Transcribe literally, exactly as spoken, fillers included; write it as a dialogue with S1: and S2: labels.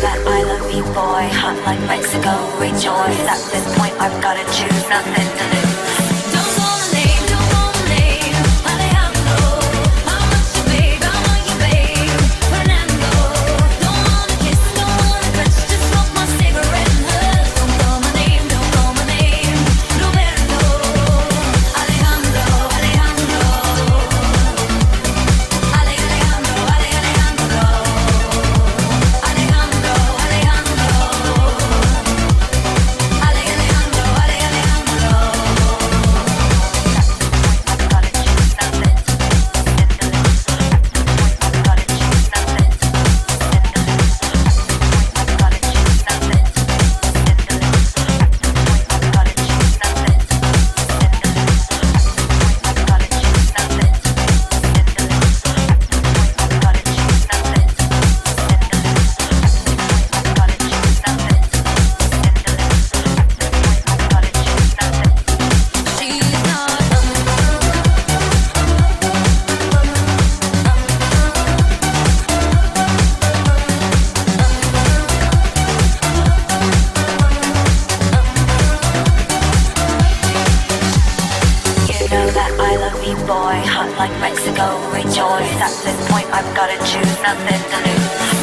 S1: that I love you, boy. Hot like Mexico, rejoice. At this point, I've gotta choose, nothing to lose. Don't call my name, don't call my name. Alejandro, how much you babe? I want you, babe. Fernando, don't wanna kiss, don't wanna touch, just smoke my cigarette and hush. Don't call my name, don't call my name. Roberto, Alejandro, Alejandro, Ale, Alejandro, Ale, Alejandro, Alejandro, Alejandro, Ale, Alejandro, Ale, Alejandro. Boy, hot like Mexico, rejoice. At this point, I've gotta choose, nothing to lose.